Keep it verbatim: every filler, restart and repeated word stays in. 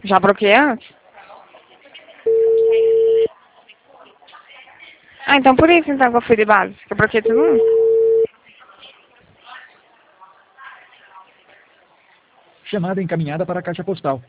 Já bloqueei antes? Ah, então por isso então que eu fui de base. Que eu bloqueei todo mundo. Chamada encaminhada para a caixa postal.